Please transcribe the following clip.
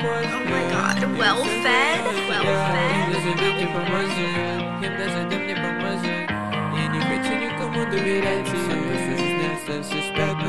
Oh my god, well fed, well fed. Я не хочу никому доверять, я просто здесь,